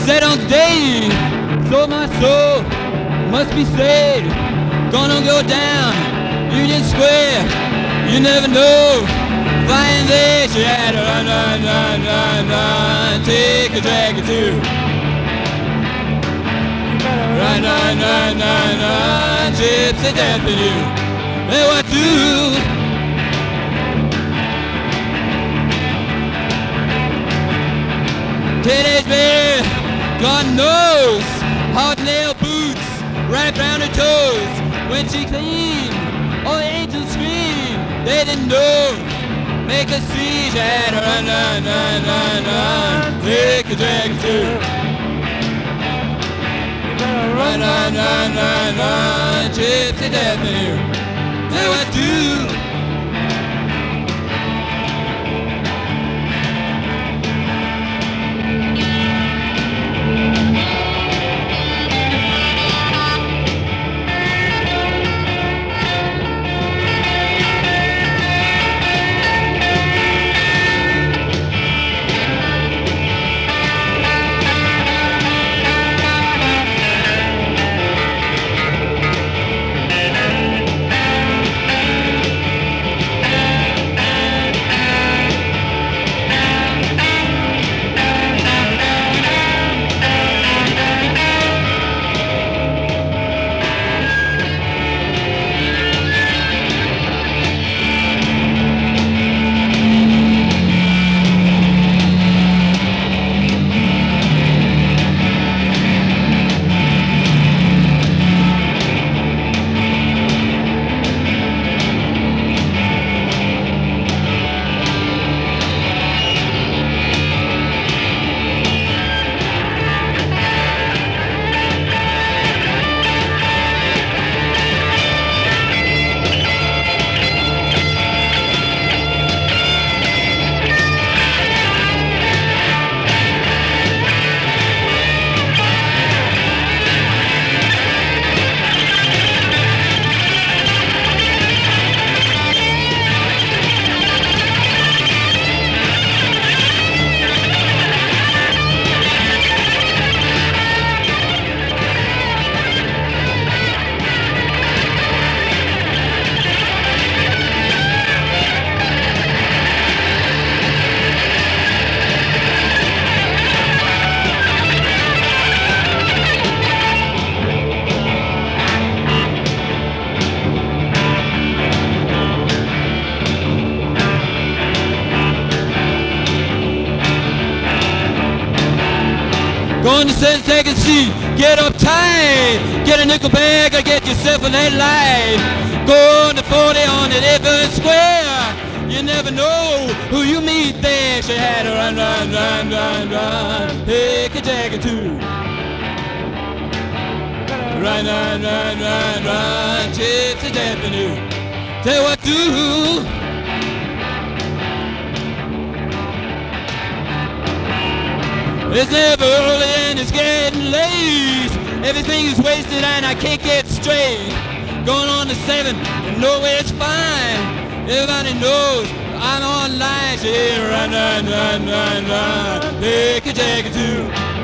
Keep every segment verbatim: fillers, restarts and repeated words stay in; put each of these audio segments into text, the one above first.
said on days, so my soul must be saved. Gonna go down Union Square, you never know. Flying there, she had to run, run, run, run, run, take a dragon too. Run, run, run, run, run, gypsy dancing you. Hey, what do? Teenage bear, God knows, hard nail boots right round her toes. When she clean, all the angels scream, they didn't know. Make a see, she had to run, run, run, run, run, take a dragon too. Run, run, run, run, run, gypsy dancing you. Say what do? Going to Saint Take a seat, get up tight, get a nickel bag or get yourself a night light. Go on to forty on the Evans Square, you never know who you meet there. She had to run, run, run, run, run, pick a jacket too. Run, run, run, run, run, gypsy dancing you. Tell what do. It's never early and it's getting late. Everything is wasted and I can't get straight. Going on to seven and nowhere it's fine. Everybody knows I'm online. Yeah, run, run, run, run, run. Pick a jacket too.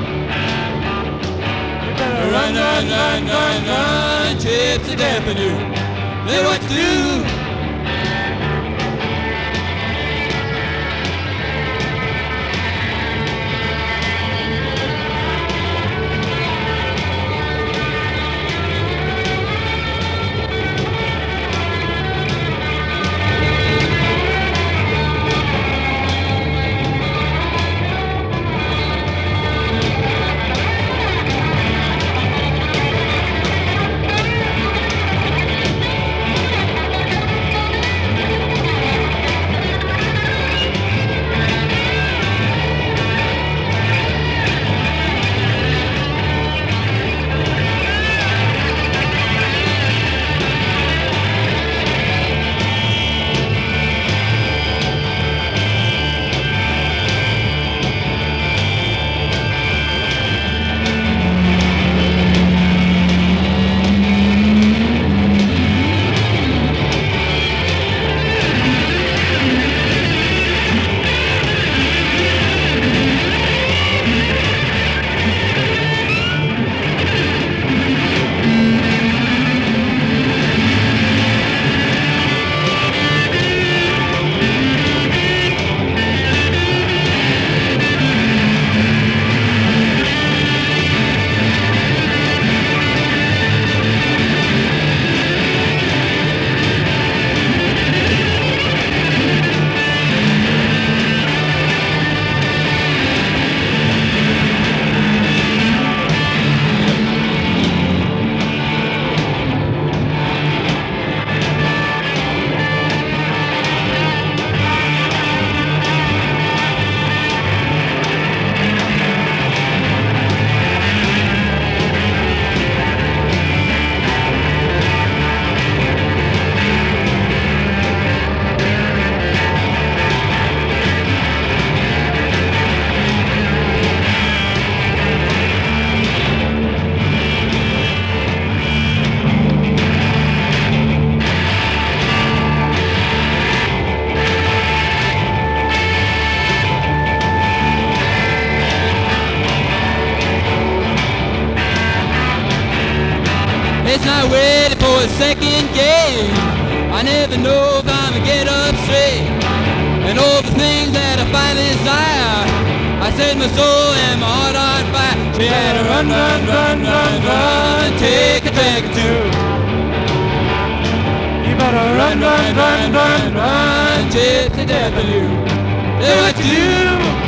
Run, run, run, run, run. Gypsy dancing you. Then what to do? I waited for a second game. I never know if I'ma get up straight. And all the things that I find desire, I set my soul and my heart on fire. She had to run, run, run, run, run, take a track or two. You better run, run, run, run, run, chase the devil you. That's what you do.